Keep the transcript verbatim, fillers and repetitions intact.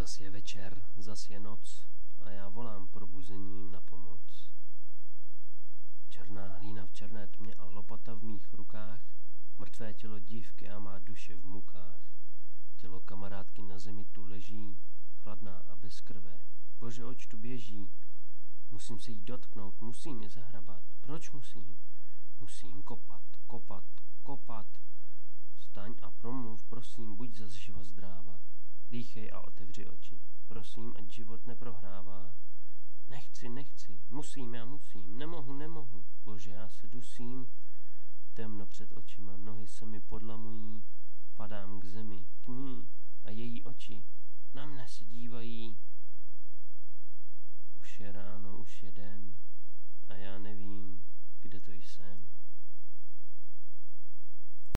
Zas je večer, zas je noc a já volám probuzením na pomoc. Černá hlína v černé tmě a lopata v mých rukách, mrtvé tělo dívky a má duše v mukách. Tělo kamarádky na zemi tu leží, chladná a bez krve. Bože, oč tu běží? Musím se jí dotknout, musím je zahrabat. Proč musím? Musím kopat, kopat, kopat. Vstaň a promluv, prosím, buď zas živa zdráva. Dýchej a otevři oči. Prosím, ať život neprohrává. Nechci, nechci, musím, já musím, nemohu, nemohu. Bože, já se dusím. Temno před očima, nohy se mi podlamují. Padám k zemi, k ní a její oči na mne se dívají. Už je ráno, už je den a já nevím, kde to jsem.